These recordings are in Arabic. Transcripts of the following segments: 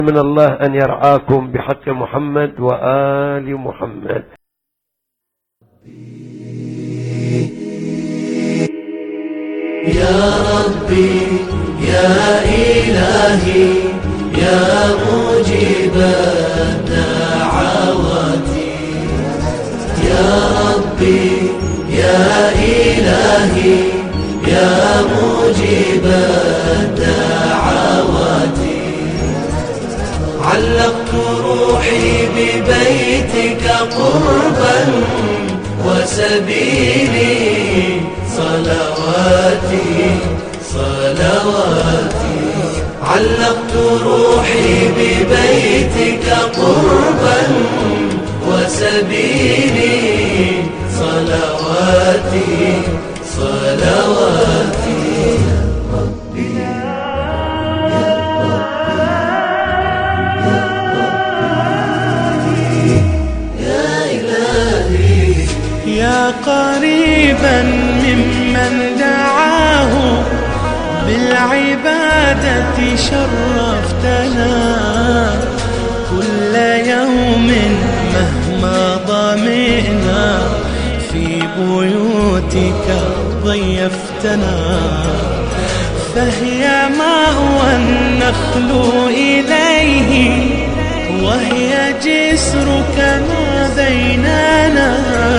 من الله أن يرعاكم بحق محمد وآل محمد. يا ربي يا إلهي يا مجيب الدعوات، يا ربي يا إلهي يا مجيب الدعوات، علقت روحي ببيتك قربا وسبيلي صلواتي صلواتي، علقت روحي ببيتك قربا وسبيلي صلواتي صلواتي. ربي يا إلهي يا قريبا ممن دعاه بالعبادة شرفتنا، كل يوم مهما ضمئنا في بيوتك ضيفتنا، فهي مأوى النخل إليه وهي جسرك ما بيننا،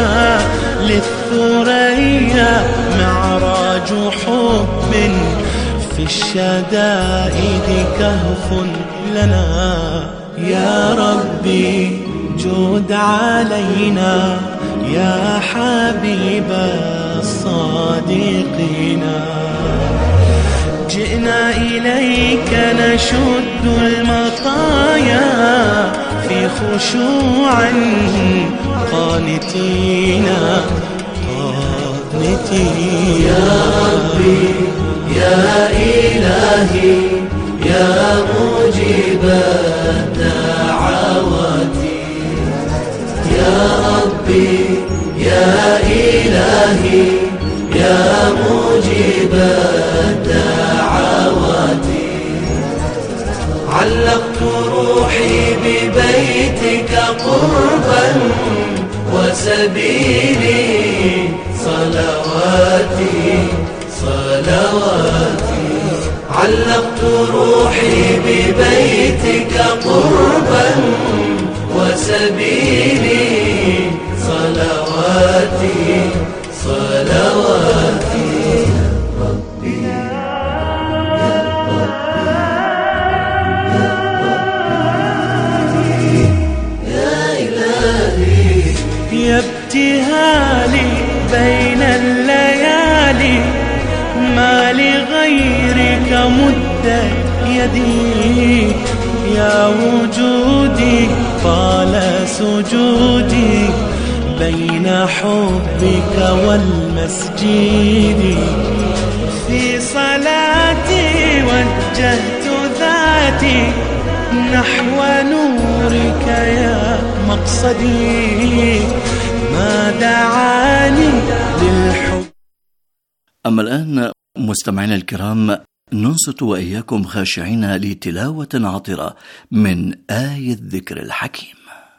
للثريا معراج حب في الشدائد كهف لنا، يا ربي جود علينا يا حبيب الصادقين، جئنا إليك نشد المطايا في خشوع قانتين قانتين. يا ربي يا إلهي يا مجيب الدعوات، يا ربي يا إلهي يا مجيب الدعوات، علقت روحي ببيتك قربا وسبيلي صلواتي صلواتي، علقت روحي ببيتك قربا وسبيلي صلواتي صلواتي. ربي يا إلهي يا ابتهالي بين الليالي ما لغيرك مدت يدي، يا وجودي طال سجودي بين حبك والمسجد، في صلاتي وجهت ذاتي نحو نورك يا مقصدي، ما دعاني للحب. أما الآن مستمعينا الكرام ننصت وإياكم خاشعين لتلاوة عطرة من آية الذكر الحكيم.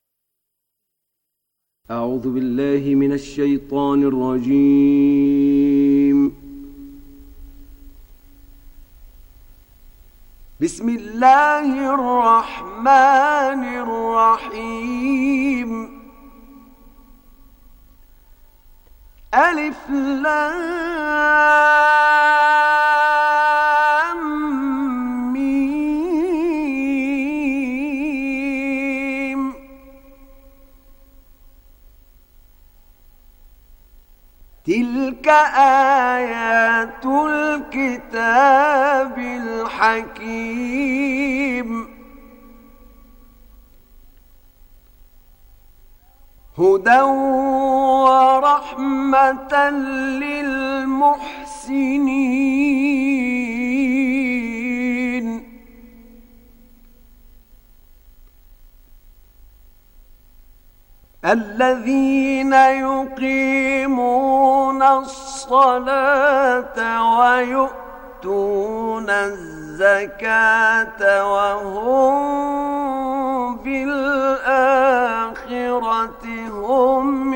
أعوذ بالله من الشيطان الرجيم. بسم الله الرحمن الرحيم. ألف لام ميم. تلك آيات الكتاب الحكيم. هدى ورحمة للمحسنين. الذين يقيمون الصلاة ويؤتون ويؤتون الزكاة وهم بالآخرة هم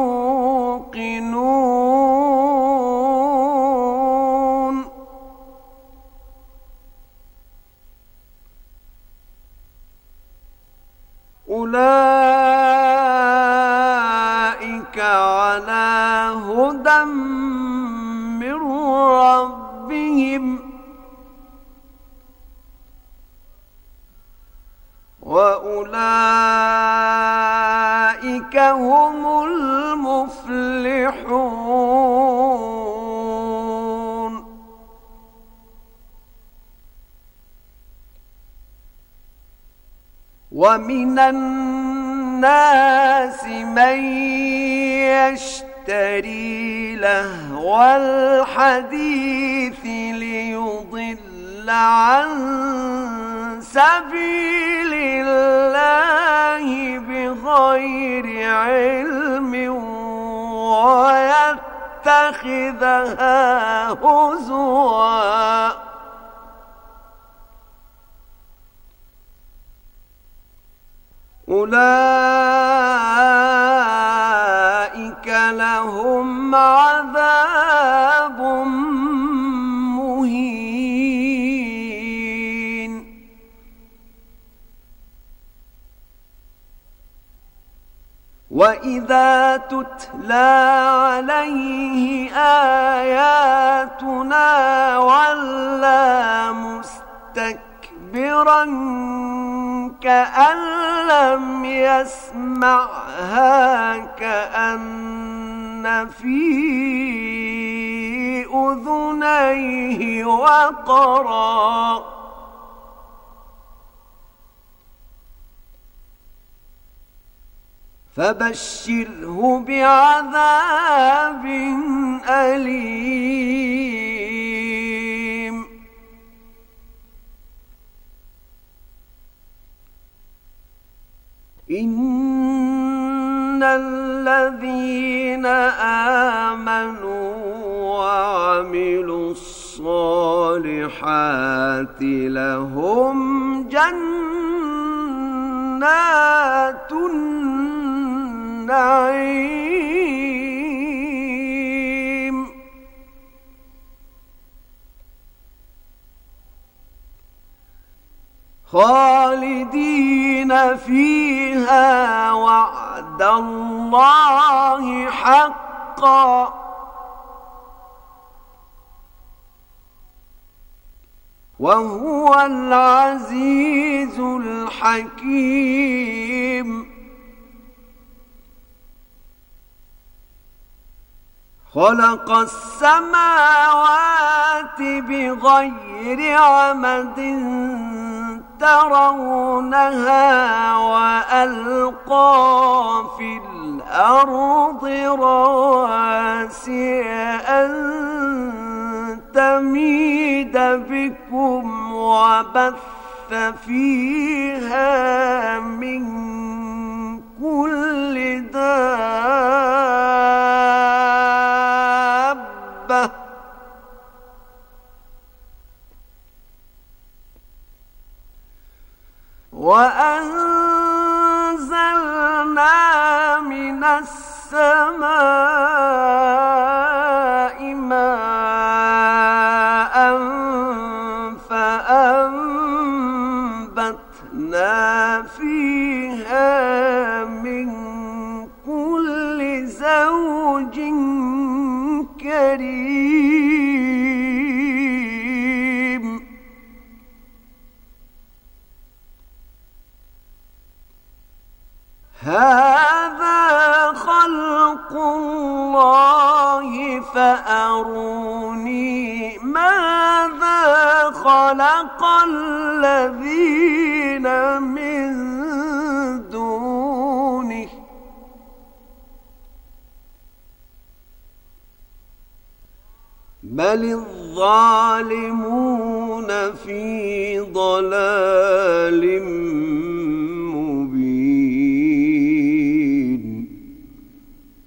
يوقنون أولئك على هدى من ربهم وأولئك هم المفلحون ومن الناس من يشتري لهو الحديث ليضل عن سبيل الله بغير علم ويتخذها هزوا أولئك لهم عذاب مهين وإذا تتلى عليه آياتنا ولى مستكبرا كأن لم يسمعها كأن في أذنيه وقرا فبشره بعذاب أليم إن الذين آمنوا وعملوا الصالحات لهم جنات النعيم خالدين فيها وعد الله حقا وهو العزيز الحكيم خلق السماوات بغير عمد ترونها وألقى في الأرض رواسي أن تميد بكم وبث فيها من كل دابة وأنزلنا من السماء ماء فأنبتنا فيها من كل زوج كريم هذا خلق الله فأروني ماذا خلق الذين من دونه بل الظالمون في ضلال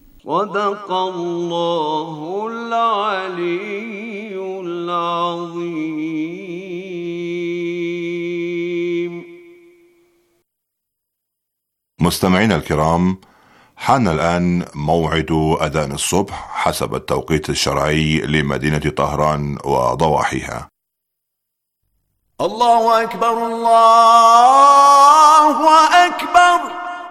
صدق الله العلي العظيم. مستمعينا الكرام، حان الآن موعد أذان الصبح حسب التوقيت الشرعي لمدينة طهران وضواحيها. الله أكبر الله أكبر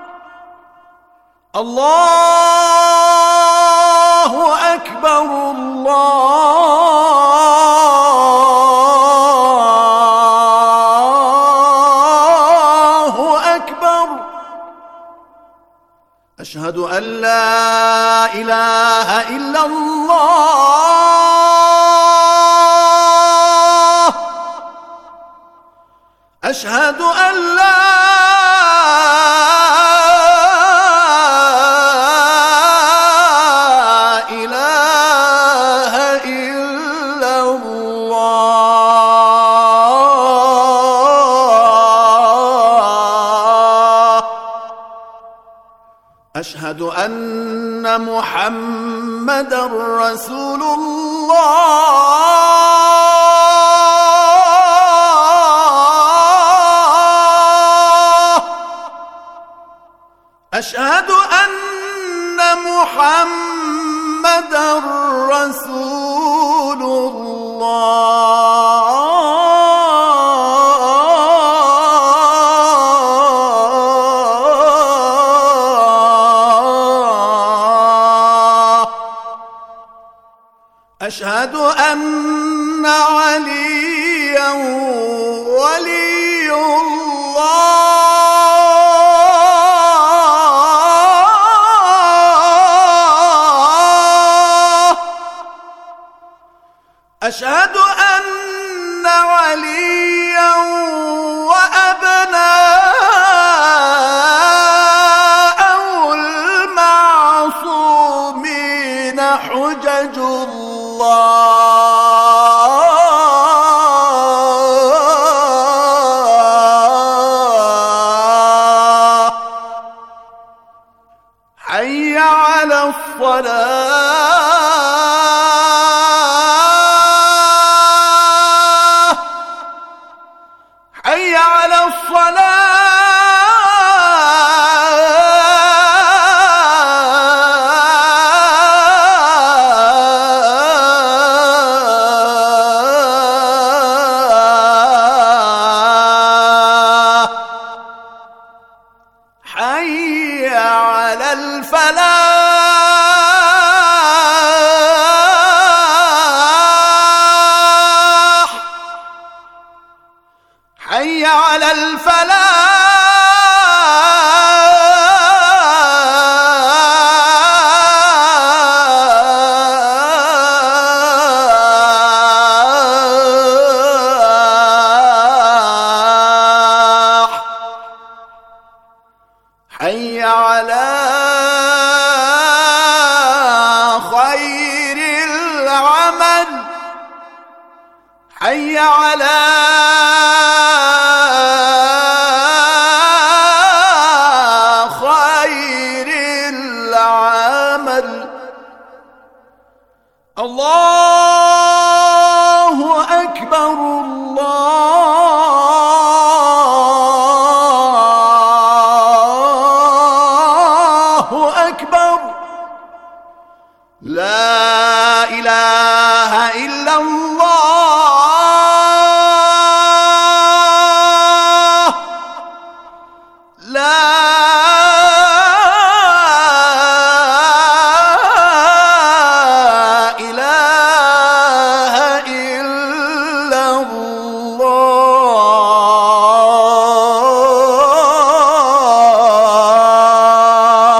الله أكبر الله أكبر. أشهد أن لا إله إلا الله أشهد أن لا إله إلا الله أشهد أن محمدًا رسول الله أشهد أن محمدًا رسول الله أشهد أن عليًا ولي الله أشهد أن عليًا وأبناءه المعصومين حجج الله حي على الصلاة حي على الصلاة حي على الفلاح حي على الفلاح حي على خير العمل حي على خير العمل الله أكبر الله أكبر لا إله إلا الله لا إله إلا الله.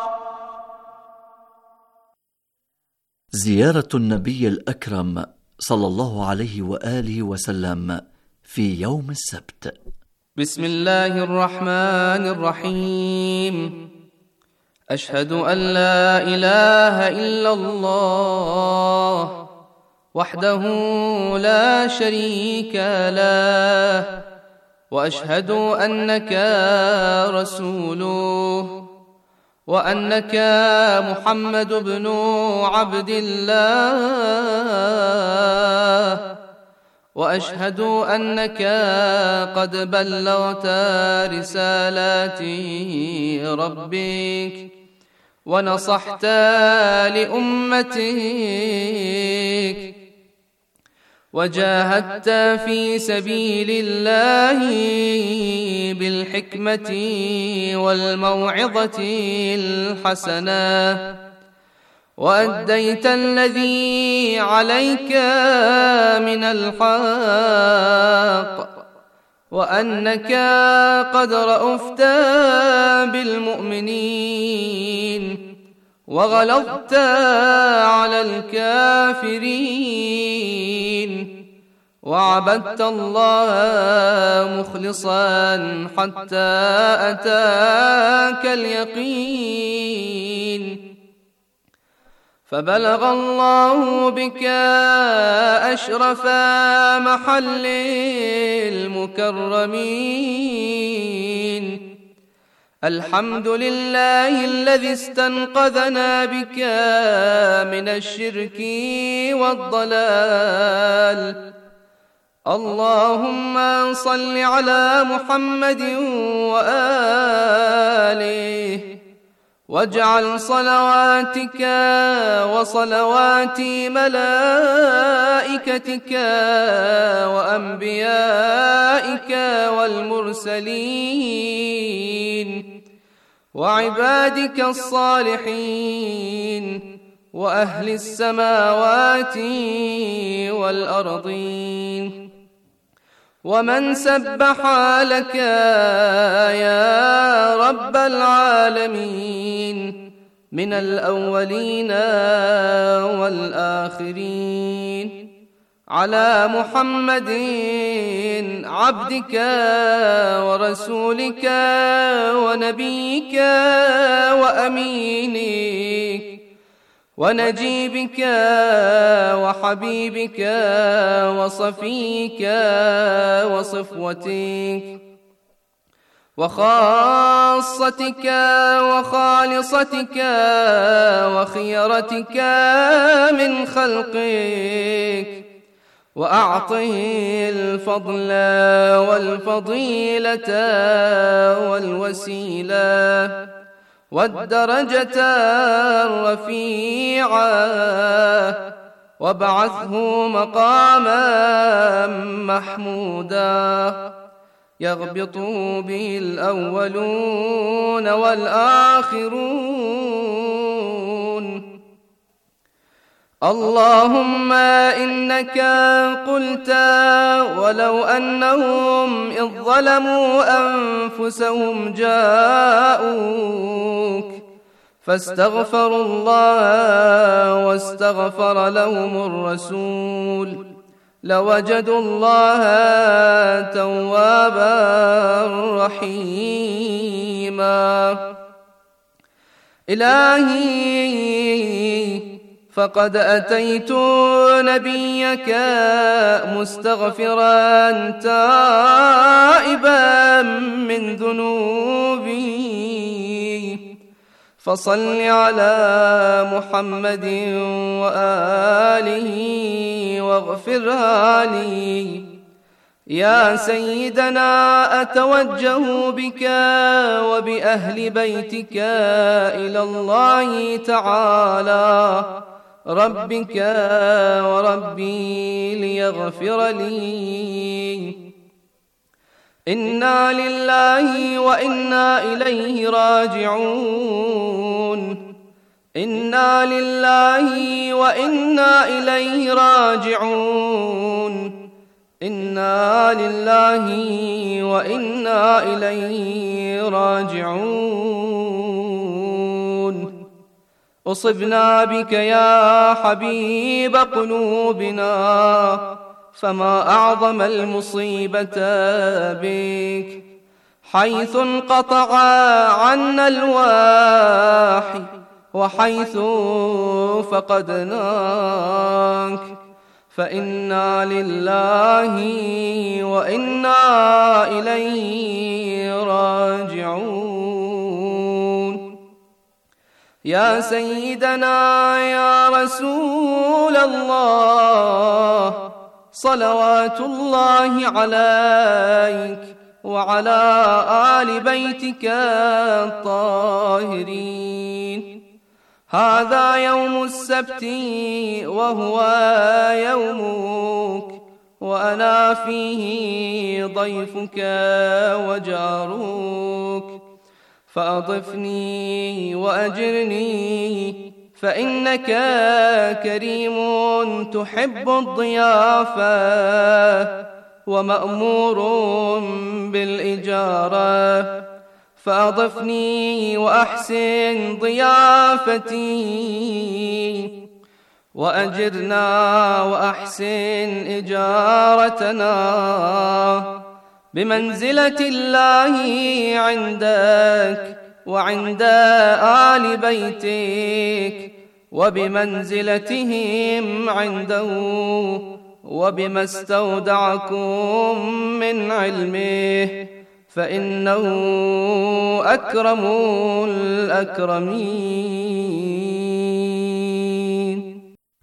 زيارة النبي الأكرم صلى الله عليه وآله وسلم في يوم السبت. بسم الله الرحمن الرحيم. أشهد أن لا إله إلا الله وحده لا شريك له وأشهد أنك رسوله وأنك محمد بن عبد الله وأشهد أنك قد بلغت رسالات ربك ونصحت لأمتك وجاهدت في سبيل الله بالحكمة والموعظة الحسنة وأديت الذي عليك من الحق وأنك قد رأفت بالمؤمنين وغلظت على الكافرين وعبدت الله مخلصا حتى أتاك اليقين فبلغ الله بك أشرف محل المكرمين. الحمد لله الذي استنقذنا بك من الشرك والضلال. اللهم صل على محمد وآله واجعل صلواتك وصلوات ملائكتك وأنبيائك والمرسلين وعبادك الصالحين وأهل السماوات والأرضين ومن سبح لك يا رب العالمين من الأولين والآخرين على محمد عبدك ورسولك ونبيك وأمينك ونجيبك وحبيبك وصفيك وصفوتك وخاصتك وخالصتك وخيرتك من خلقك وأعطه الفضل والفضيلة والوسيلة والدرجة الرفيعة وابعثه مقاما محمودا يغبط به الأولون والآخرون. اللهم إنك قلت ولو أنهم إذ ظلموا أنفسهم جاءوك فاستغفروا الله واستغفر لهم الرسول لوجدوا الله توابا رحيما. إلهي فقد أتيت نبيك مستغفرا تائبا من ذنوبي فصل على محمد وآله واغفرها لي. يا سيدنا أتوجه بك وبأهل بيتك إلى الله تعالى ربك وربي ليغفر لي. إنا لله وإنا إليه راجعون. إنا لله وإنا إليه راجعون. إنا لله وإنا إليه راجعون. أصبنا بك يا حبيب قلوبنا فما أعظم المصيبة بك حيث انقطع عنا الواحي وحيث فقدناك فإنا لله وإنا إليه راجعون. يا سيدنا يا رسول الله صلوات الله عليك وعلى آل بيتك الطاهرين. هذا يوم السبت وهو يومك، وأنا فيه ضيفك وجارك، فأضفني وأجرني، فإنك كريم تحب الضيافة ومأمور بالإجارة، فأضفني وأحسن ضيافتي، وأجرنا وأحسن إجارتنا بمنزلة الله عندك وعند آل بيتك، وبمنزلتهم عنده، وبما استودعكم من علمه، فإنه أكرم الأكرمين.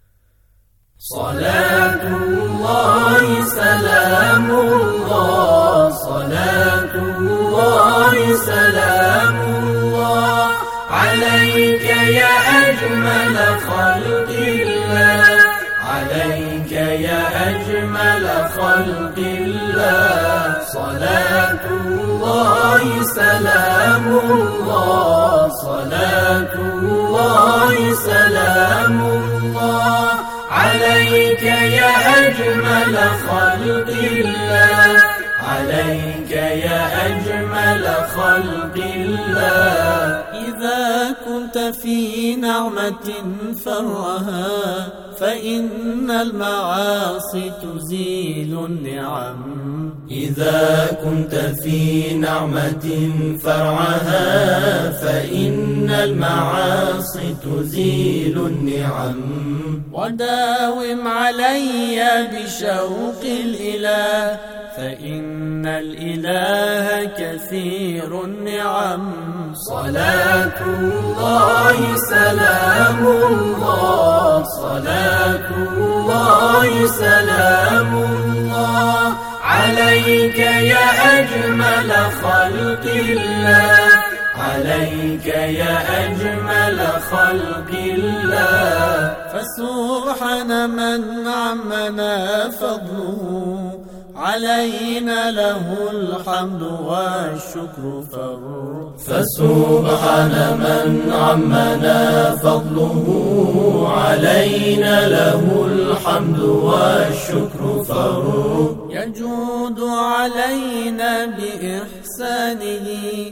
صلاة الله سلام الله، صلاة الله سلام الله عليك يا أجمل خلق الله، عليك يا أجمل خلق الله. صلاة الله سلام الله، صلاة الله سلام الله عليك يا أجمل خلق الله، عليك يا أجمل خلق الله. إذا كنت في نعمة فرها، فإن المعاصي تزيل النعم. إذا كنت في نعمة فرعها، فإن المعاصي تزيل النعم. وداوم علي بشوق الإله، فإن الإله كثير النعم. صلاة الله سلام الله، صلاة الله سلام الله عليك يا أجمل خلق الله، عليك يا أجمل خلق الله. فسبحان من عمنا فضله، علينا له الحمد والشكر فرد. فسبحان من عمنا فضله، علينا له الحمد والشكر فرد. يجود علينا بإحسانه،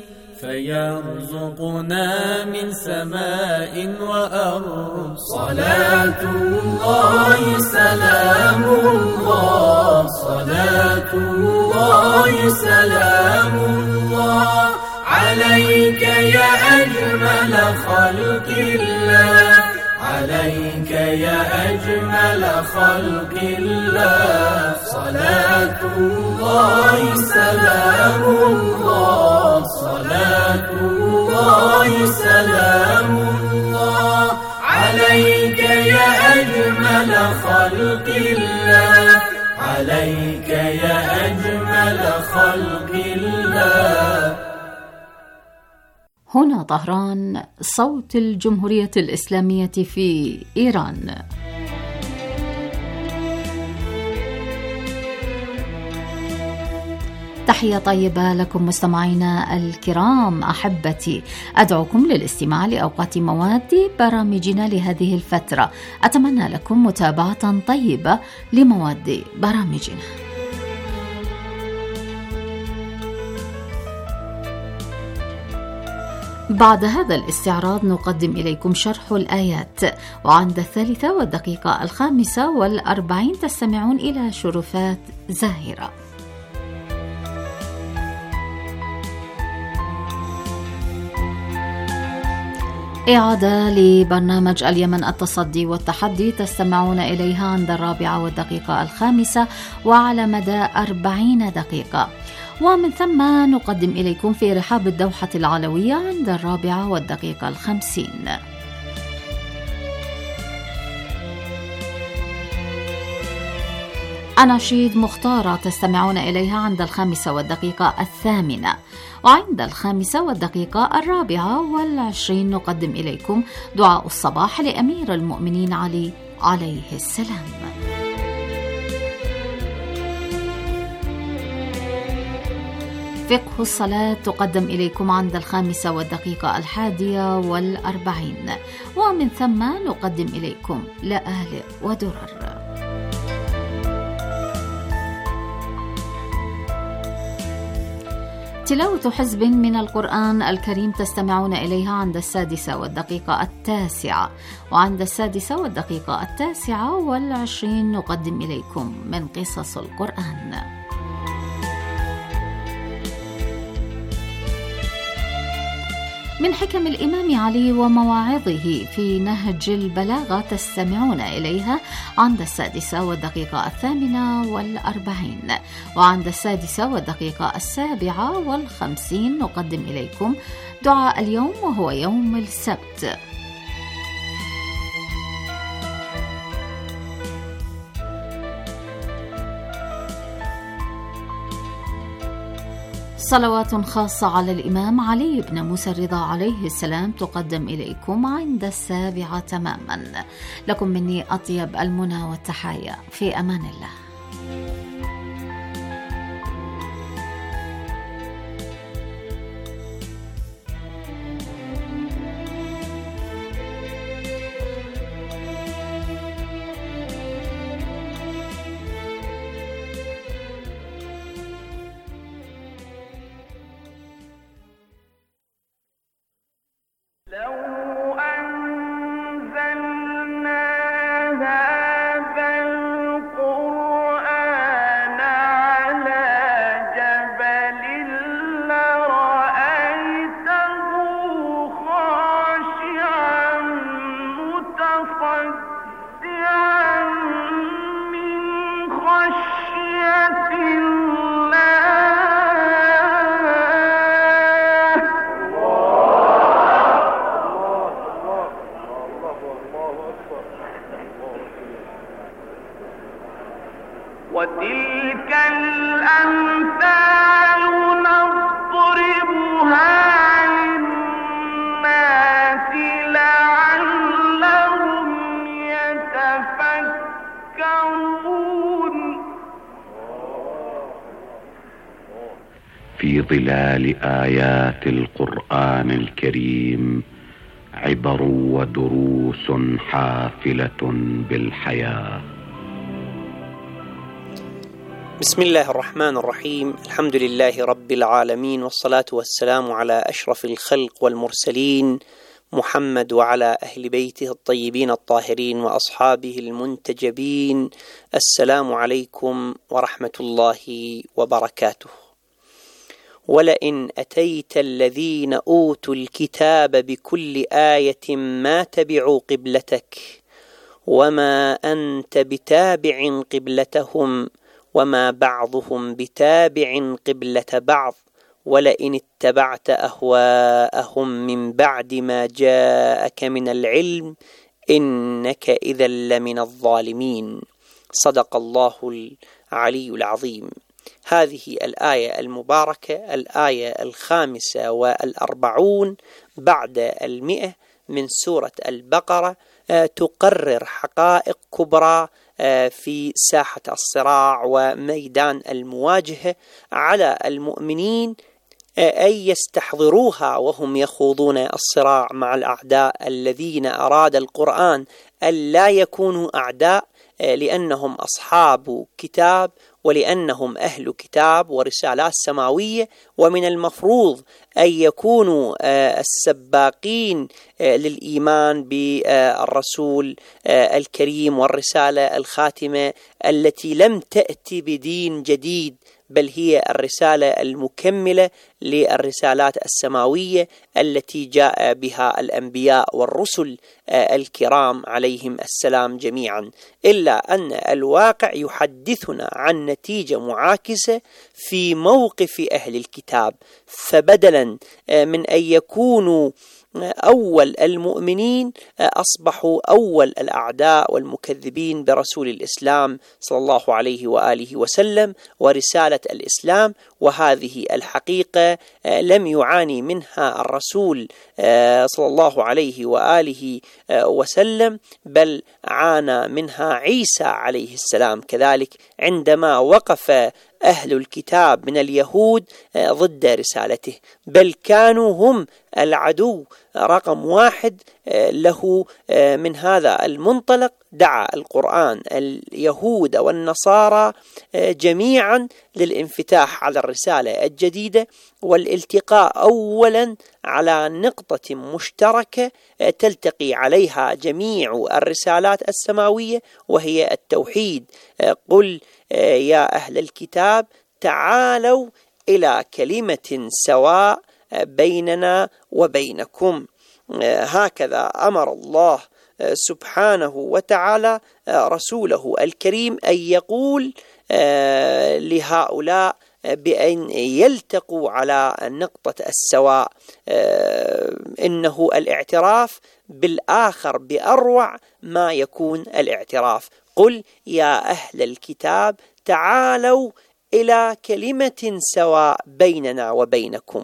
فيرزقنا من سماء وأرض. صلاة الله سلام الله، صلاة الله سلام الله عليك يا أجمل خلق الله، عليك يا أجمل خلق الله. صلاة الله سلام الله، صلاة الله سلام الله عليك يا أجمل خلق الله، عليك يا أجمل خلق الله. هنا طهران، صوت الجمهورية الإسلامية في إيران. تحية طيبة لكم مستمعينا الكرام أحبتي، أدعوكم للاستماع لأوقات مواد برامجنا لهذه الفترة. أتمنى لكم متابعة طيبة لمواد برامجنا. بعد هذا الاستعراض نقدم إليكم شرح الآيات، وعند 3:05 تستمعون إلى شرفات زاهرة. إعادة لبرنامج اليمن التصدي والتحدي تستمعون إليها عند 4:05 وعلى مدى 40 دقيقة، ومن ثم نقدم إليكم في رحاب الدوحة العلوية عند 4:50. أناشيد مختارة تستمعون إليها عند 5:08، وعند 5:24 نقدم إليكم دعاء الصباح لأمير المؤمنين علي عليه السلام. فقه الصلاة تقدم إليكم عند 5:41، ومن ثم نقدم إليكم لآلئ ودرر. تلاوة حزب من القرآن الكريم تستمعون إليها عند 6:09، وعند 6:29 نقدم إليكم من قصص القرآن. من حكم الإمام علي ومواعظه في نهج البلاغة تستمعون إليها عند 6:48، وعند 6:57 نقدم إليكم دعاء اليوم وهو يوم السبت. صلوات خاصة على الإمام علي بن موسى الرضا عليه السلام تقدم إليكم عند 7 تماما. لكم مني أطيب المنى والتحايا، في أمان الله. وتلك الأمثال نضربها للناس لعلهم يتفكرون. في ظلال آيات القرآن الكريم عبر ودروس حافلة بالحياة. بسم الله الرحمن الرحيم. الحمد لله رب العالمين، والصلاة والسلام على أشرف الخلق والمرسلين محمد وعلى أهل بيته الطيبين الطاهرين وأصحابه المنتجبين. السلام عليكم ورحمة الله وبركاته. ولئن أتيت الذين أوتوا الكتاب بكل آية ما تبعوا قبلتك وما أنت بتابع قبلتهم وما بعضهم بتابع قبلة بعض ولئن اتبعت أهواءهم من بعد ما جاءك من العلم إنك إذا لمن الظالمين. صدق الله العلي العظيم. هذه الآية المباركة الآية 45 بعد 100 من سورة البقرة تقرر حقائق كبرى في ساحة الصراع وميدان المواجهة على المؤمنين أن يستحضروها وهم يخوضون الصراع مع الأعداء الذين أراد القرآن أن لا يكونوا أعداء، لأنهم أصحاب كتاب ولأنهم أهل كتاب ورسالات سماوية، ومن المفروض أن يكونوا السباقين للإيمان بالرسول الكريم والرسالة الخاتمة التي لم تأتي بدين جديد، بل هي الرسالة المكملة للرسالات السماوية التي جاء بها الأنبياء والرسل الكرام عليهم السلام جميعا. إلا أن الواقع يحدثنا عن نتيجة معاكسة في موقف أهل الكتاب، فبدلا من أن يكونوا أول المؤمنين أصبحوا أول الأعداء والمكذبين برسول الإسلام صلى الله عليه وآله وسلم ورسالة الإسلام. وهذه الحقيقة لم يعاني منها الرسول صلى الله عليه وآله وسلم، بل عانى منها عيسى عليه السلام كذلك عندما وقف أهل الكتاب من اليهود ضد رسالته، بل كانوا هم العدو رقم 1 له. من هذا المنطلق دعا القرآن اليهود والنصارى جميعا للانفتاح على الرسالة الجديدة والالتقاء أولا على نقطة مشتركة تلتقي عليها جميع الرسالات السماوية، وهي التوحيد. قل يا أهل الكتاب تعالوا إلى كلمة سواء بيننا وبينكم. هكذا أمر الله سبحانه وتعالى رسوله الكريم أن يقول لهؤلاء بأن يلتقوا على نقطة السواء. إنه الاعتراف بالآخر بأروع ما يكون الاعتراف. قل يا أهل الكتاب تعالوا إلى كلمة سواء بيننا وبينكم.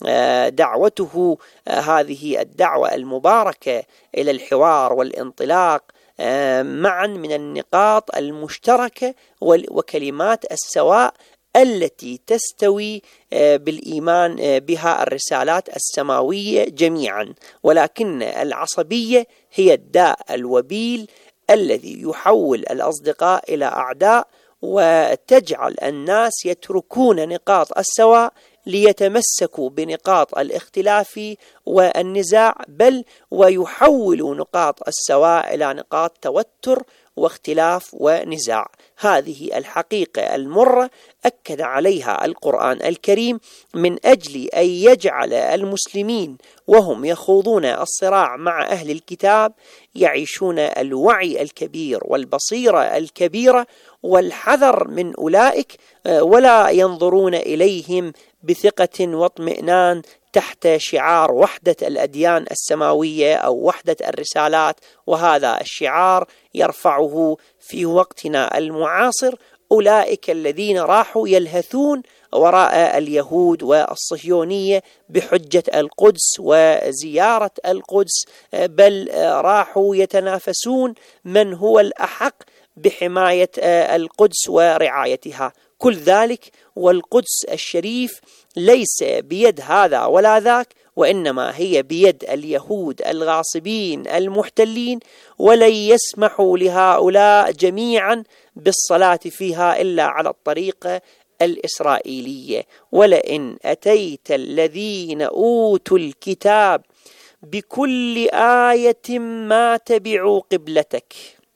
دعوته هذه الدعوة المباركة إلى الحوار والانطلاق معا من النقاط المشتركة وكلمات السواء التي تستوي بالإيمان بها الرسالات السماوية جميعا. ولكن العصبية هي الداء الوبيل الذي يحول الأصدقاء إلى أعداء، وتجعل الناس يتركون نقاط السواء ليتمسكوا بنقاط الاختلاف والنزاع، بل ويحولوا نقاط السواء إلى نقاط توتر واختلاف ونزاع. هذه الحقيقة المرة أكد عليها القرآن الكريم من أجل أن يجعل المسلمين وهم يخوضون الصراع مع أهل الكتاب يعيشون الوعي الكبير والبصيرة الكبيرة والحذر من أولئك، ولا ينظرون إليهم بثقة واطمئنان تحت شعار وحدة الأديان السماوية أو وحدة الرسالات. وهذا الشعار يرفعه في وقتنا المعاصر أولئك الذين راحوا يلهثون وراء اليهود والصهيونية بحجة القدس وزيارة القدس، بل راحوا يتنافسون من هو الأحق بحماية القدس ورعايتها. كل ذلك والقدس الشريف ليس بيد هذا ولا ذاك، وإنما هي بيد اليهود الغاصبين المحتلين، ولن يسمحوا لهؤلاء جميعا بالصلاة فيها إلا على الطريقة الإسرائيلية. ولئن أتيت الذين أوتوا الكتاب بكل آية ما تبعوا قبلتك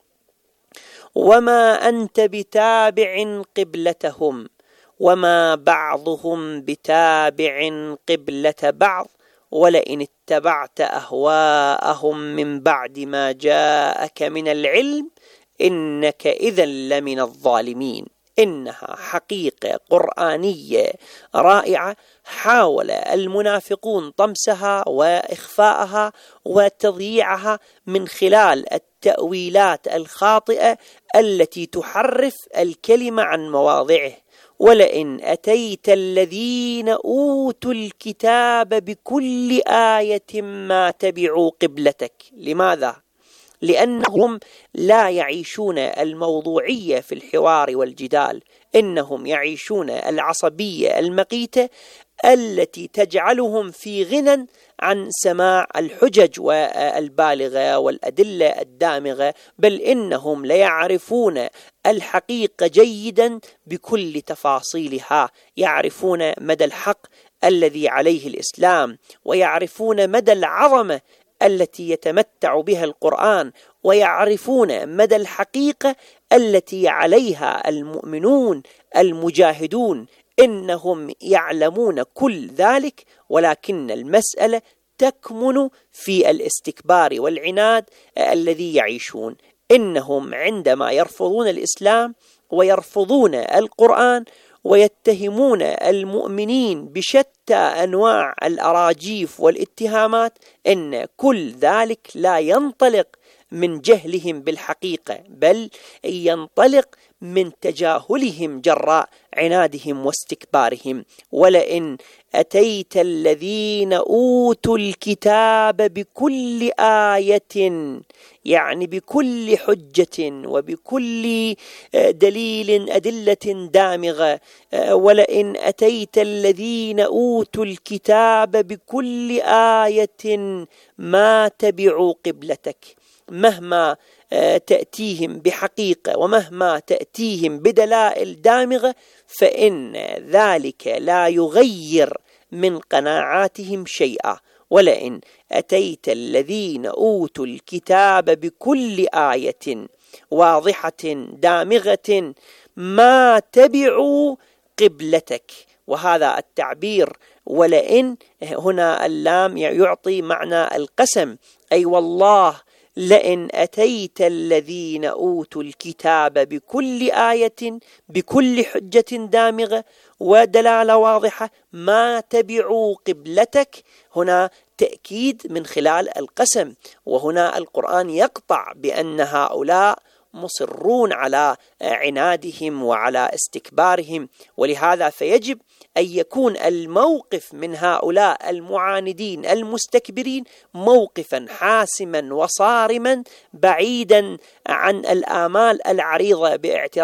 وما أنت بتابع قبلتهم وما بعضهم بتابع قبلة بعض ولئن اتبعت أهواءهم من بعد ما جاءك من العلم إنك إذا لمن الظالمين. إنها حقيقة قرآنية رائعة حاول المنافقون طمسها وإخفاءها وتضييعها من خلال التأويلات الخاطئة التي تحرف الكلمة عن مواضعه. ولئن أتيت الذين أوتوا الكتاب بكل آية ما تبعوا قبلتك. لماذا؟ لأنهم لا يعيشون الموضوعية في الحوار والجدال، إنهم يعيشون العصبية المقيتة التي تجعلهم في غنى عن سماع الحجج والبالغة والأدلة الدامغة، بل إنهم ليعرفون الحقيقة جيدا بكل تفاصيلها، يعرفون مدى الحق الذي عليه الإسلام، ويعرفون مدى العظمة التي يتمتع بها القرآن، ويعرفون مدى الحقيقة التي عليها المؤمنون المجاهدون. إنهم يعلمون كل ذلك، ولكن المسألة تكمن في الاستكبار والعناد الذي يعيشون. إنهم عندما يرفضون الإسلام ويرفضون القرآن ويتهمون المؤمنين بشتى أنواع الأراجيف والاتهامات، إن كل ذلك لا ينطلق من جهلهم بالحقيقة، بل ينطلق من تجاهلهم جراء عنادهم واستكبارهم. ولئن أتيت الذين أوتوا الكتاب بكل آية، يعني بكل حجة وبكل أدلة دامغة، ولئن أتيت الذين أوتوا الكتاب بكل آية ما تبعوا قبلتك. مهما تأتيهم بحقيقة ومهما تأتيهم بدلائل دامغة، فإن ذلك لا يغير من قناعاتهم شيئا. ولئن أتيت الذين أوتوا الكتاب بكل آية واضحة دامغة ما تبعوا قبلتك. وهذا التعبير ولئن هنا اللام يعطي معنى القسم، أي والله لئن أتيت الذين أوتوا الكتاب بكل آية بكل حجة دامغة ودلالة واضحة ما تبعوا قبلتك. هنا تأكيد من خلال القسم، وهنا القرآن يقطع بأن هؤلاء مصرون على عنادهم وعلى استكبارهم. ولهذا فيجب أن يكون الموقف من هؤلاء المعاندين المستكبرين موقفا حاسما وصارما، بعيدا عن الآمال العريضة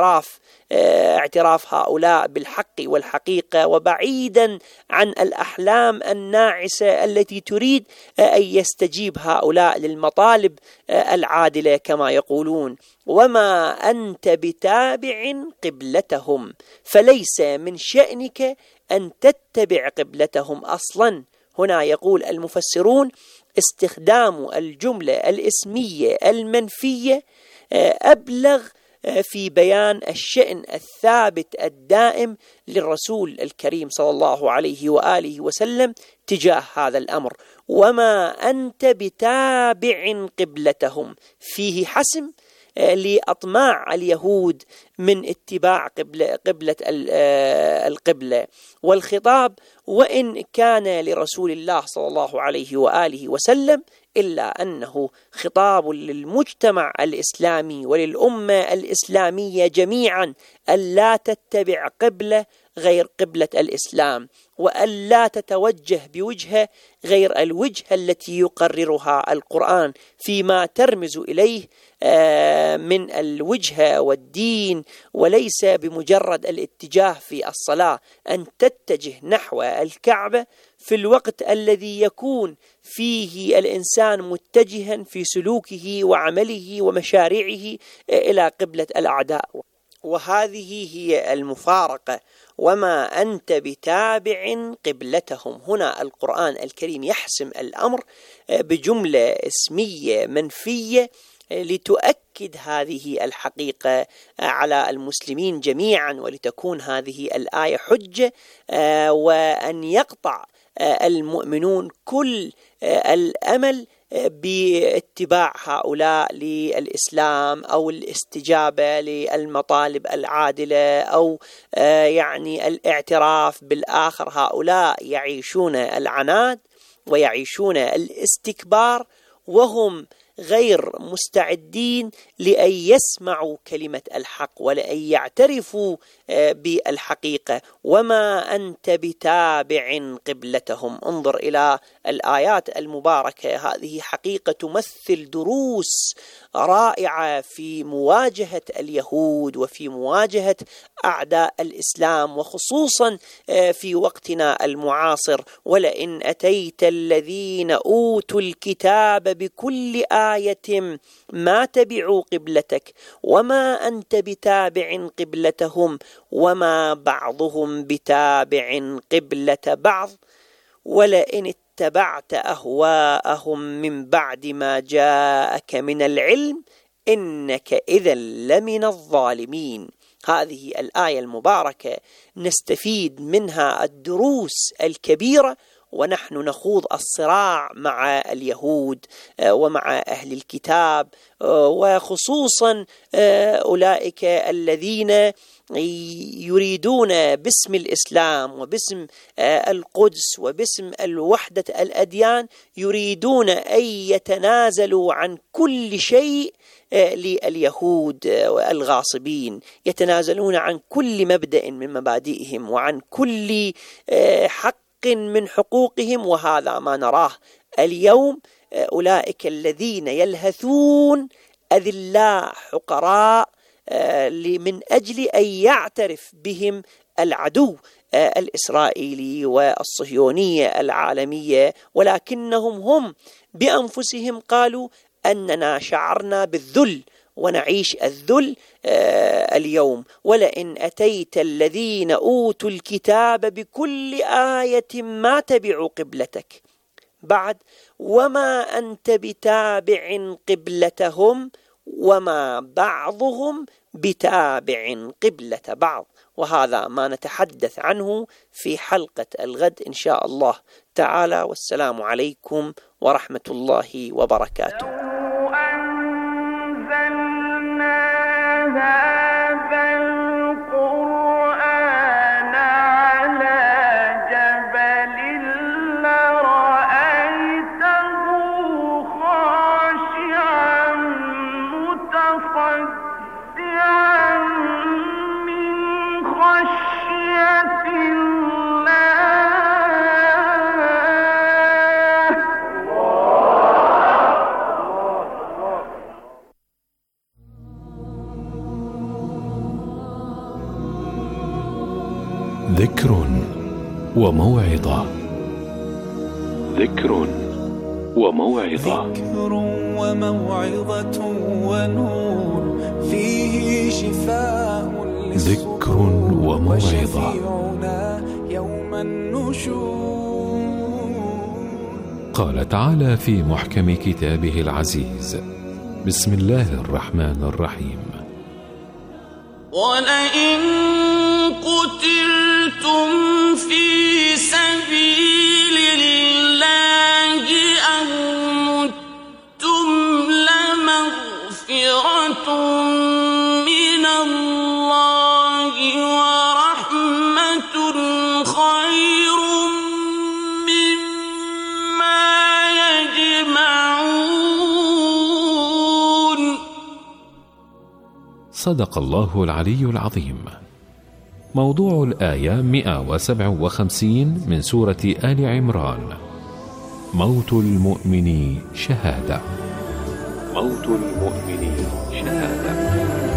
باعتراف هؤلاء بالحق والحقيقة، وبعيدا عن الأحلام الناعسة التي تريد أن يستجيب هؤلاء للمطالب العادلة كما يقولون. وما أنت بتابع قبلتهم، فليس من شأنك أن تتبع قبلتهم أصلا. هنا يقول المفسرون استخدام الجملة الاسمية المنفية أبلغ في بيان الشأن الثابت الدائم للرسول الكريم صلى الله عليه وآله وسلم تجاه هذا الأمر. وما أنت بتابع قبلتهم فيه حسم لأطماع اليهود من اتباع قبلة القبلة. والخطاب وإن كان لرسول الله صلى الله عليه وآله وسلم، إلا أنه خطاب للمجتمع الإسلامي وللأمة الإسلامية جميعا، ألا تتبع قبلة غير قبلة الإسلام، وألا تتوجه بوجهة غير الوجهة التي يقررها القرآن فيما ترمز إليه من الوجهة والدين، وليس بمجرد الاتجاه في الصلاة أن تتجه نحو الكعبة في الوقت الذي يكون فيه الإنسان متجها في سلوكه وعمله ومشاريعه إلى قبلة الأعداء. وهذه هي المفارقة. وما أنت بتابع قبلتهم. هنا القرآن الكريم يحسم الأمر بجملة اسمية منفية لتؤكد هذه الحقيقة على المسلمين جميعا، ولتكون هذه الآية حجة، وأن يقطع المؤمنون كل الأمل باتباع هؤلاء للإسلام أو الاستجابة للمطالب العادلة أو يعني الاعتراف بالآخر. هؤلاء يعيشون العناد ويعيشون الاستكبار، وهم غير مستعدين لأن يسمعوا كلمة الحق ولأن يعترفوا بالحقيقة. وما أنت بتابع قبلتهم. انظر إلى الآيات المباركة، هذه حقيقة تمثل دروس رائعة في مواجهة اليهود وفي مواجهة أعداء الإسلام، وخصوصا في وقتنا المعاصر. ولئن أتيت الذين أوتوا الكتاب بكل آية ما تبعوا قبلتك وما أنت بتابع قبلتهم وما بعضهم بتابع قبلة بعض ولئن اتبعت أهواءهم من بعد ما جاءك من العلم إنك إذا لمن الظالمين. هذه الآية المباركة نستفيد منها الدروس الكبيرة، ونحن نخوض الصراع مع اليهود ومع أهل الكتاب، وخصوصا أولئك الذين يريدون باسم الإسلام وباسم القدس وباسم الوحدة الأديان يريدون أن يتنازلوا عن كل شيء لليهود الغاصبين، يتنازلون عن كل مبدأ من مبادئهم وعن كل حق من حقوقهم. وهذا ما نراه اليوم، أولئك الذين يلهثون أذلاء حقراء من أجل أن يعترف بهم العدو الإسرائيلي والصهيونية العالمية، ولكنهم هم بأنفسهم قالوا أننا شعرنا بالذل ونعيش الذل اليوم. ولئن أتيت الذين أوتوا الكتاب بكل آية ما تبعوا قبلتك بعد وما أنت بتابع قبلتهم وما بعضهم بتابع قبلة بعض. وهذا ما نتحدث عنه في حلقة الغد إن شاء الله تعالى، والسلام عليكم ورحمة الله وبركاته. ذكر وموعظة. ذكر وموعظة. ذكر وموعظة ونور فيه شفاء ذكر وموعظة يوم النشور. قال تعالى في محكم كتابه العزيز: بسم الله الرحمن الرحيم: ولئن قتلتم في سبيل الله أو متم لمغفرة من الله ورحمة خير مما يجمعون. صدق الله العلي العظيم. موضوع الآية 157 من سورة آل عمران: موت المؤمن شهادة. موت المؤمن شهادة.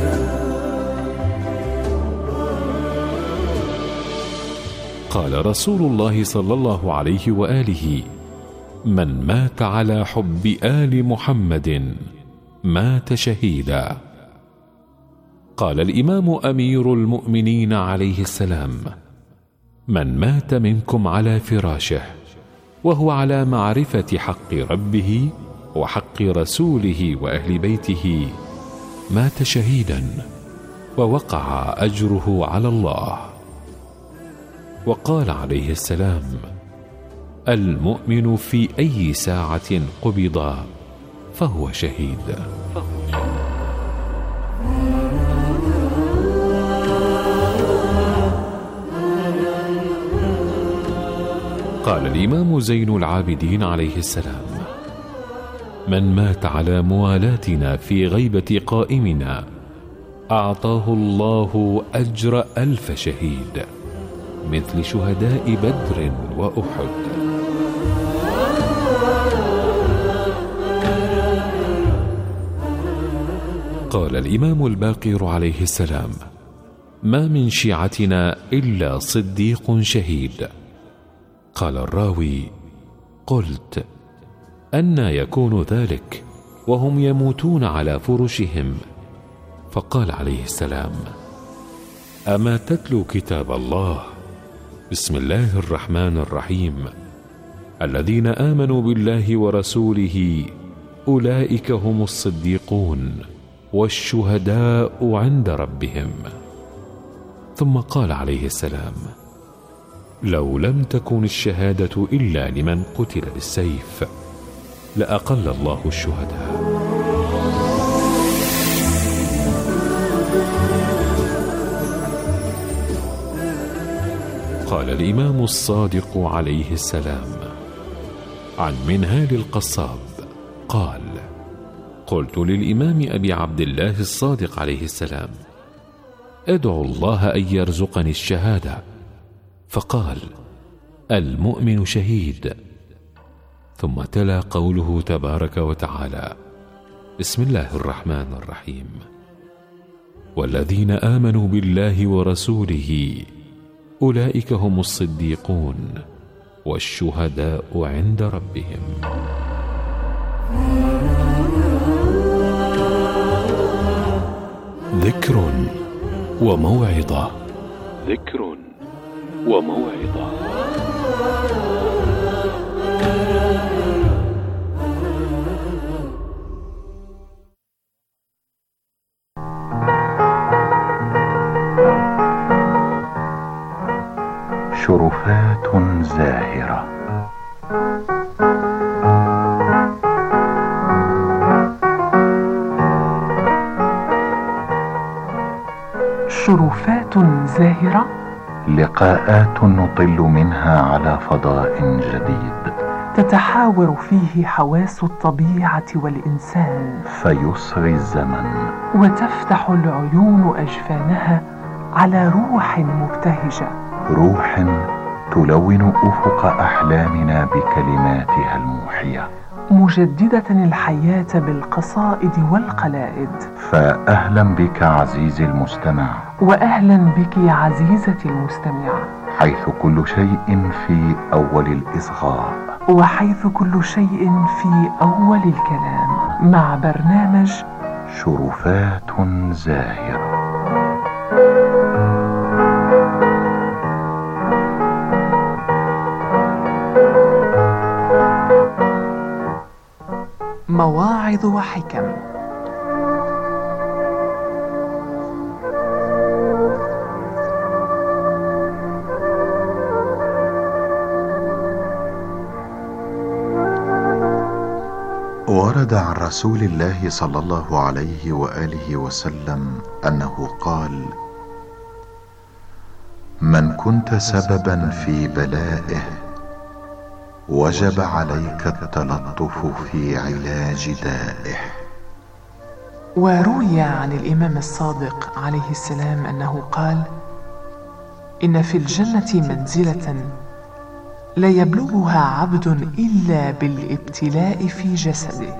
قال رسول الله صلى الله عليه وآله: من مات على حب آل محمد مات شهيدا. قال الإمام أمير المؤمنين عليه السلام: من مات منكم على فراشه وهو على معرفة حق ربه وحق رسوله وأهل بيته مات شهيدا ووقع أجره على الله. وقال عليه السلام: المؤمن في أي ساعة قبض فهو شهيد. قال الإمام زين العابدين عليه السلام: من مات على موالاتنا في غيبة قائمنا أعطاه الله أجر 1000 شهيد مثل شهداء بدر وأحد. قال الإمام الباقر عليه السلام: ما من شيعتنا إلا صديق شهيد. قال الراوي: قلت: أنى يكون ذلك وهم يموتون على فرشهم؟ فقال عليه السلام: أما تتلو كتاب الله؟ بسم الله الرحمن الرحيم: الذين آمنوا بالله ورسوله أولئك هم الصديقون والشهداء عند ربهم. ثم قال عليه السلام: لو لم تكن الشهادة إلا لمن قتل بالسيف لأقل الله الشهداء. قال الإمام الصادق عليه السلام عن منهال القصاب قال: قلت للإمام أبي عبد الله الصادق عليه السلام: أدعو الله أن يرزقني الشهادة، فقال: المؤمن شهيد. ثم تلا قوله تبارك وتعالى: بسم الله الرحمن الرحيم: والذين آمنوا بالله ورسوله أولئك هم الصديقون والشهداء عند ربهم. ذكر وموعظة. ذكر وموعظة. شرفات زاهرة. شرفات زاهرة، لقاءات نطل منها على فضاء جديد، تتحاور فيه حواس الطبيعة والإنسان، فيصغي الزمن وتفتح العيون أجفانها على روح مبتهجة، روح تلون أفق أحلامنا بكلماتها الموحية، مجددة الحياة بالقصائد والقلائد. فأهلا بك عزيزي المستمع، وأهلا بك عزيزتي المستمعة، حيث كل شيء في أول الإصغاء، وحيث كل شيء في أول الكلام، مع برنامج شرفات زاهرة. مواعظ وحكم. ورد عن رسول الله صلى الله عليه وآله وسلم أنه قال: من كنت سببا في بلائه وجب عليك التلطف في علاج دائه. وروي عن الإمام الصادق عليه السلام أنه قال: إن في الجنة منزلة لا يبلغها عبد إلا بالابتلاء في جسده.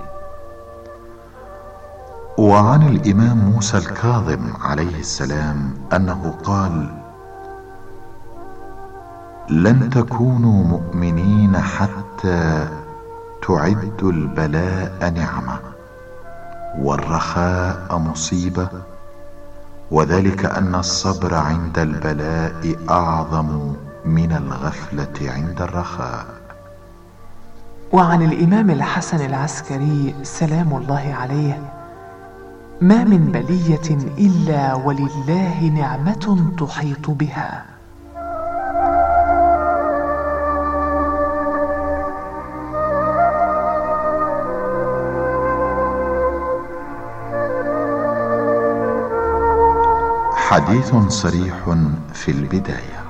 وعن الإمام موسى الكاظم عليه السلام أنه قال: لن تكونوا مؤمنين حتى تعدوا البلاء نعمة والرخاء مصيبة، وذلك أن الصبر عند البلاء أعظم من الغفلة عند الرخاء. وعن الإمام الحسن العسكري سلام الله عليه: ما من بلية إلا ولله نعمة تحيط بها. حديث صريح في البداية.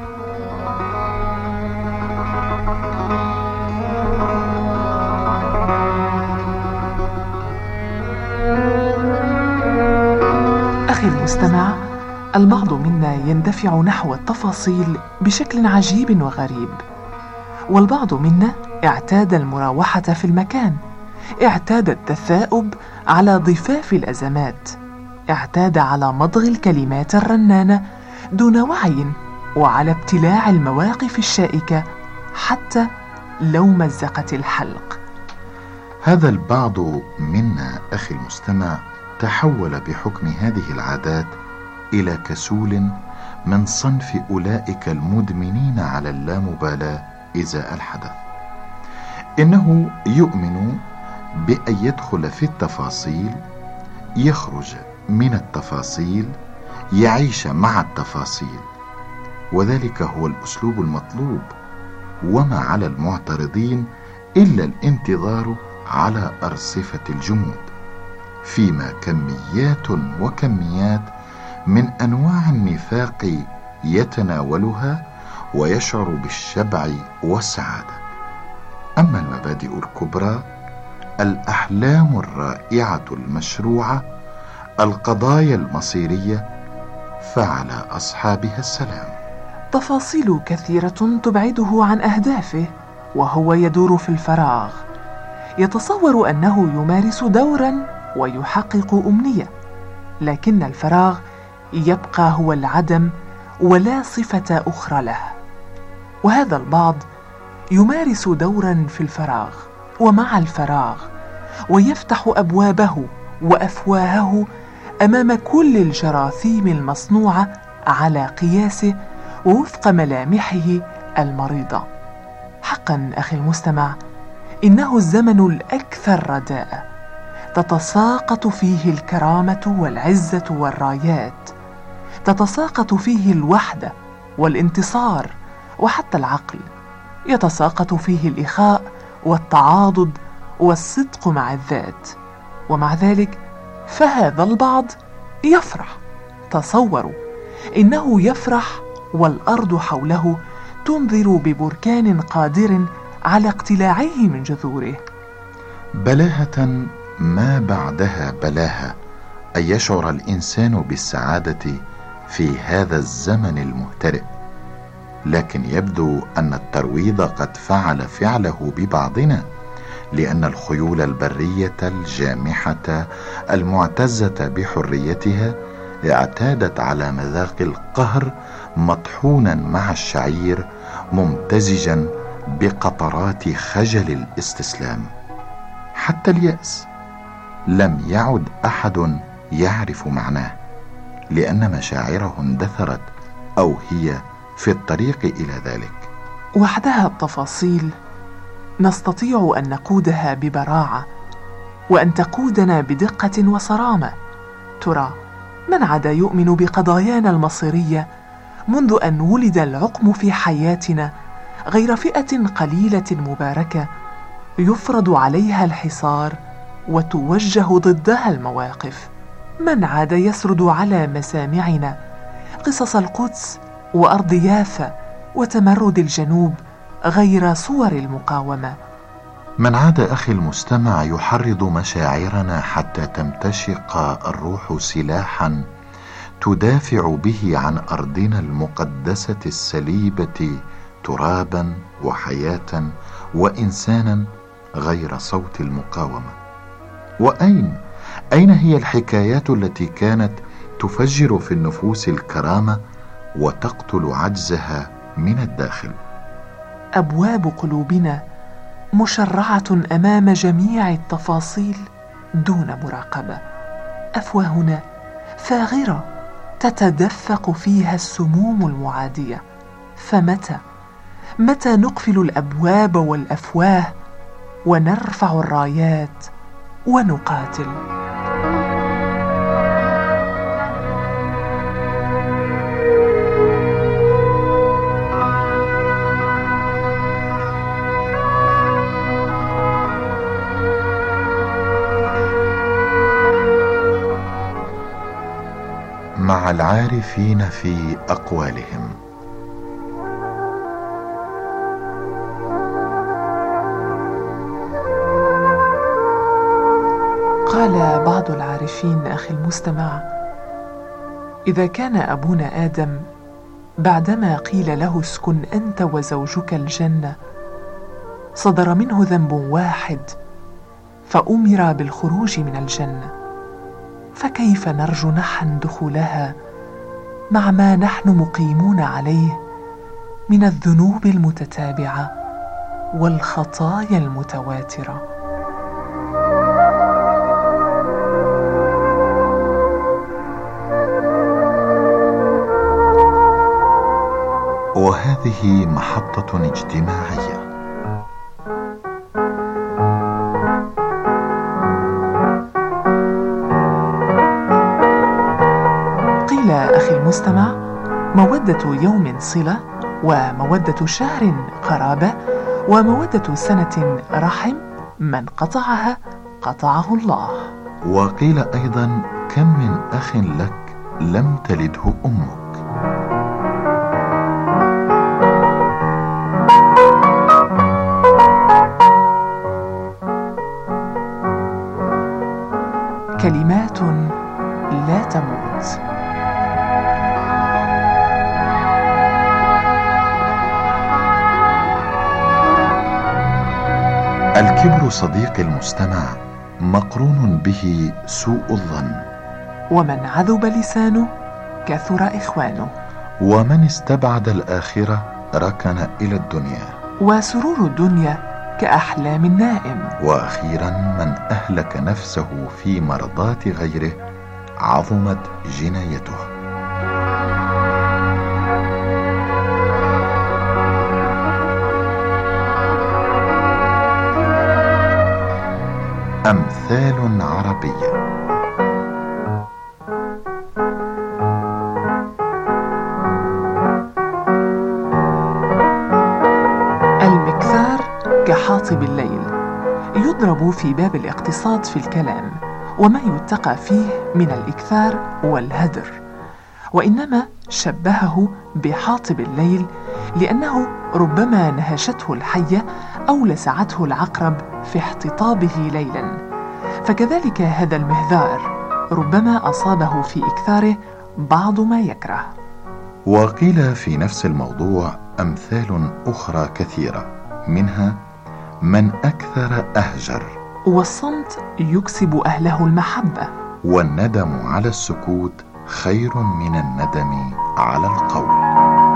أخي المستمع، البعض منا يندفع نحو التفاصيل بشكل عجيب وغريب، والبعض منا اعتاد المراوحة في المكان، اعتاد التثاؤب على ضفاف الأزمات، اعتاد على مضغ الكلمات الرنانة دون وعي، وعلى ابتلاع المواقف الشائكة حتى لو مزقت الحلق. هذا البعض منا أخي المستمع تحول بحكم هذه العادات إلى كسول من صنف أولئك المدمنين على اللامبالاة إزاء الحدث. إنه يؤمن بأن يدخل في التفاصيل، يخرج من التفاصيل، يعيش مع التفاصيل، وذلك هو الأسلوب المطلوب، وما على المعترضين إلا الانتظار على أرصفة الجمود، فيما كميات وكميات من أنواع النفاق يتناولها ويشعر بالشبع والسعادة. أما المبادئ الكبرى، الأحلام الرائعة المشروعة، القضايا المصيرية، فعلى أصحابها السلام. تفاصيل كثيرة تبعده عن أهدافه وهو يدور في الفراغ، يتصور أنه يمارس دورا ويحقق أمنية، لكن الفراغ يبقى هو العدم ولا صفة أخرى له. وهذا البعض يمارس دورا في الفراغ ومع الفراغ، ويفتح أبوابه وأفواهه أمام كل الجراثيم المصنوعة على قياسه ووفق ملامحه المريضة. حقا أخي المستمع، إنه الزمن الأكثر رداءة، تتساقط فيه الكرامة والعزة والرايات، تتساقط فيه الوحدة والانتصار وحتى العقل، يتساقط فيه الإخاء والتعاضد والصدق مع الذات. ومع ذلك فهذا البعض يفرح. تصوروا إنه يفرح والأرض حوله تنذر ببركان قادر على اقتلاعه من جذوره. بلاهة ما بعدها بلاهة أن يشعر الإنسان بالسعادة في هذا الزمن المهترئ، لكن يبدو أن الترويض قد فعل فعله ببعضنا، لأن الخيول البرية الجامحة المعتزة بحريتها اعتادت على مذاق القهر مطحونا مع الشعير، ممتزجا بقطرات خجل الاستسلام. حتى اليأس لم يعد أحد يعرف معناه، لأن مشاعره اندثرت أو هي في الطريق إلى ذلك. وحدها التفاصيل نستطيع أن نقودها ببراعة، وأن تقودنا بدقة وصرامة. ترى من عاد يؤمن بقضايانا المصيرية منذ أن ولد العقم في حياتنا غير فئة قليلة مباركة يفرض عليها الحصار وتوجه ضدها المواقف؟ من عاد يسرد على مسامعنا قصص القدس وأرض يافا وتمرد الجنوب غير صور المقاومة؟ من عاد أخي المستمع يحرض مشاعرنا حتى تمتشق الروح سلاحا تدافع به عن أرضنا المقدسة السليبة ترابا وحياة وإنسانا غير صوت المقاومة؟ أين هي الحكايات التي كانت تفجر في النفوس الكرامة وتقتل عجزها من الداخل؟ أبواب قلوبنا مشرعة أمام جميع التفاصيل دون مراقبة، أفواهنا فاغرة تتدفق فيها السموم المعادية. فمتى نقفل الأبواب والأفواه ونرفع الرايات ونقاتل؟ مع العارفين في أقوالهم. قال بعض العارفين أخي المستمع: إذا كان أبونا آدم بعدما قيل له اسكن أنت وزوجك الجنة صدر منه ذنب واحد فأمر بالخروج من الجنة، فكيف نرجو نحن دخولها مع ما نحن مقيمون عليه من الذنوب المتتابعة والخطايا المتواترة؟ وهذه محطة اجتماعية. قيل أخي المستمع: مودة يوم صلة، ومودة شهر قرابة، ومودة سنة رحم، من قطعها قطعه الله. وقيل أيضا: كم من أخ لك لم تلده أمك. كلمات لا تموت. الكبر صديق المستمع مقرون به سوء الظن، ومن عذب لسانه كثر إخوانه، ومن استبعد الآخرة ركن إلى الدنيا، وسرور الدنيا كأحلام النائم. وأخيرا من أهلك نفسه في مرضاة غيره عظمت جنايته. أمثال عربية. المكثار كحاطب الليل، يضرب في باب الاقتصاد في الكلام، وما يتقى فيه من الإكثار والهدر، وإنما شبهه بحاطب الليل لأنه ربما نهشته الحية أو لسعته العقرب في احتطابه ليلا، فكذلك هذا المهذار ربما أصابه في إكثاره بعض ما يكره. وقيل في نفس الموضوع أمثال أخرى كثيرة، منها: من أكثر أهجر، والصمت يكسب أهله المحبة، والندم على السكوت خير من الندم على القول.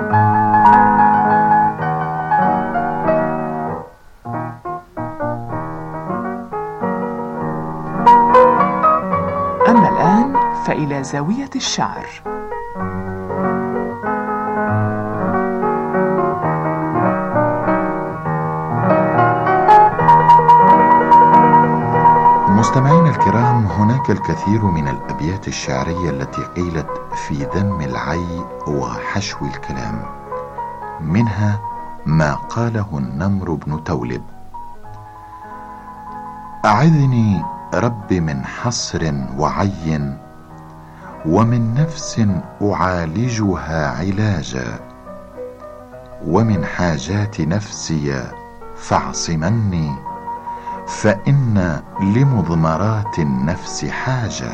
أما الآن فإلى زاوية الشعر. مستمعينا الكرام، هناك الكثير من الأبيات الشعرية التي قيلت في ذم العي وحشو الكلام، منها ما قاله النمر بن تولب: أعذني رب من حصر وعي، ومن نفس أعالجها علاجا، ومن حاجات نفسي فاعصمني، فإن لمضمرات النفس حاجة.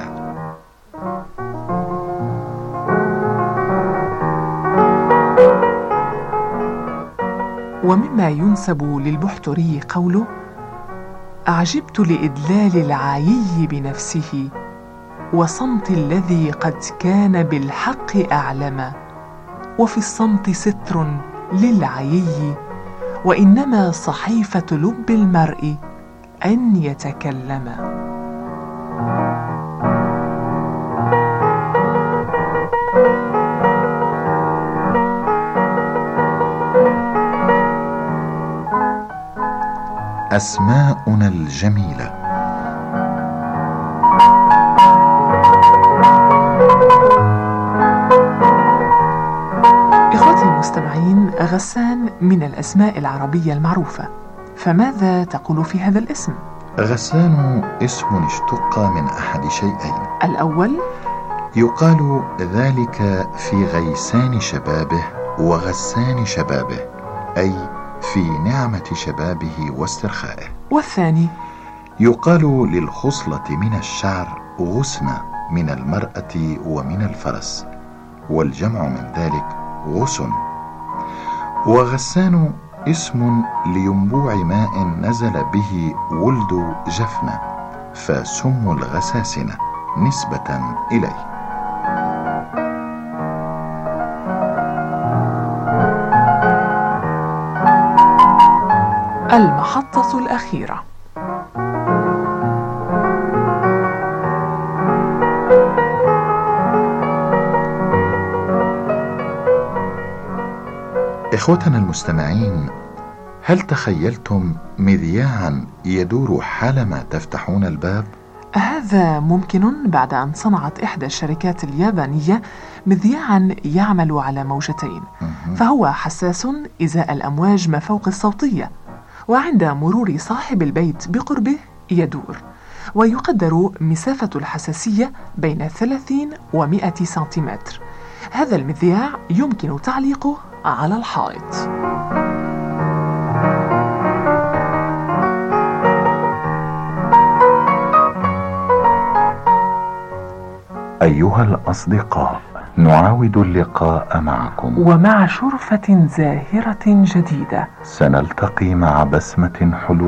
ومما ينسب للبحتري قوله: أعجبت لإدلال العيي بنفسه، وصمت الذي قد كان بالحق أعلم، وفي الصمت ستر للعيي، وإنما صحيفة لب المرء أن يتكلم. أسماؤنا الجميلة. إخوتي المستمعين، غسان من الأسماء العربية المعروفة، فماذا تقول في هذا الاسم؟ غسان اسم اشتق من أحد شيئين: الأول يقال ذلك في غيسان شبابه وغسان شبابه، أي في نعمة شبابه واسترخائه. والثاني يقال للخصلة من الشعر غسنة من المرأة ومن الفرس، والجمع من ذلك غسن. وغسان اسم لينبوع ماء نزل به ولد جفنة، فسموا الغساسنة نسبة إليه. المحطة الأخيرة. إخوتنا المستمعين، هل تخيلتم مذياعا يدور حالما تفتحون الباب؟ هذا ممكن بعد أن صنعت إحدى الشركات اليابانية مذياعا يعمل على موجتين، فهو حساس إزاء الأمواج ما فوق الصوتية، وعند مرور صاحب البيت بقربه يدور، ويقدر مسافة الحساسية بين 30 و100 سنتيمتر. هذا المذياع يمكن تعليقه على الحائط. أيها الأصدقاء، نعاود اللقاء معكم ومع شرفة زاهرة جديدة. سنلتقي مع بسمة حلوة